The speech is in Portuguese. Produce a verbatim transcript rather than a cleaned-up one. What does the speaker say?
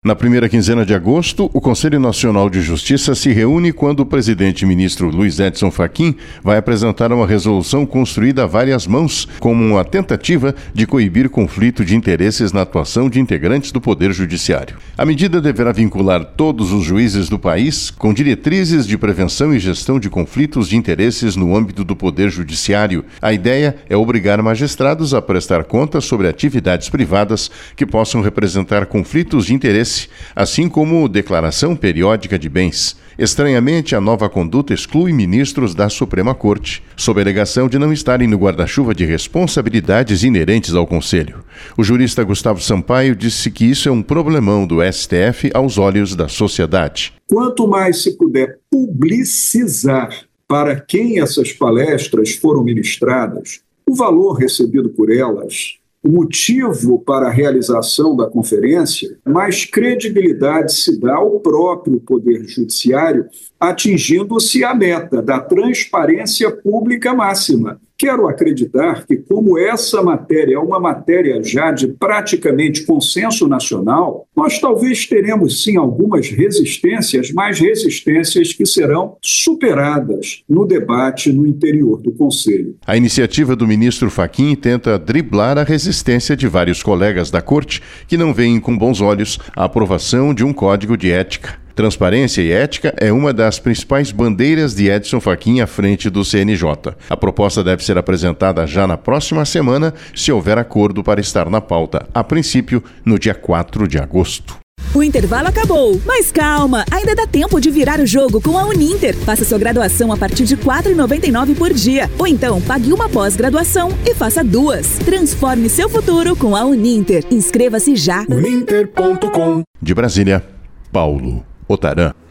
Na primeira quinzena de agosto, o Conselho Nacional de Justiça se reúne quando o presidente e ministro Luiz Edson Fachin vai apresentar uma resolução construída a várias mãos, como uma tentativa de coibir conflito de interesses na atuação de integrantes do Poder Judiciário. A medida deverá vincular todos os juízes do país com diretrizes de prevenção e gestão de conflitos de interesses no âmbito do Poder Judiciário. A ideia é obrigar magistrados a prestar contas sobre atividades privadas que possam representar conflitos de interesse, assim como declaração periódica de bens. Estranhamente, a nova conduta exclui ministros da Suprema Corte, sob a alegação de não estarem no guarda-chuva de responsabilidades inerentes ao Conselho. O jurista Gustavo Sampaio disse que isso é um problemão do S T F aos olhos da sociedade. Quanto mais se puder publicizar para quem essas palestras foram ministradas, o valor recebido por elas, o motivo para a realização da conferência, mais credibilidade se dá ao próprio Poder Judiciário, atingindo-se a meta da transparência pública máxima. Quero acreditar que, como essa matéria é uma matéria já de praticamente consenso nacional, nós talvez teremos sim algumas resistências, mas resistências que serão superadas no debate no interior do Conselho. A iniciativa do ministro Fachin tenta driblar a resistência de vários colegas da Corte que não veem com bons olhos a aprovação de um código de ética. Transparência e ética é uma das principais bandeiras de Edson Fachin à frente do C N J. A proposta deve ser apresentada já na próxima semana, se houver acordo para estar na pauta, a princípio, no dia quatro de agosto. O intervalo acabou, mas calma, ainda dá tempo de virar o jogo com a Uninter. Faça sua graduação a partir de quatro reais e noventa e nove centavos por dia. Ou então, pague uma pós-graduação e faça duas. Transforme seu futuro com a Uninter. Inscreva-se já. uninter ponto com. De Brasília, Paulo Otaran.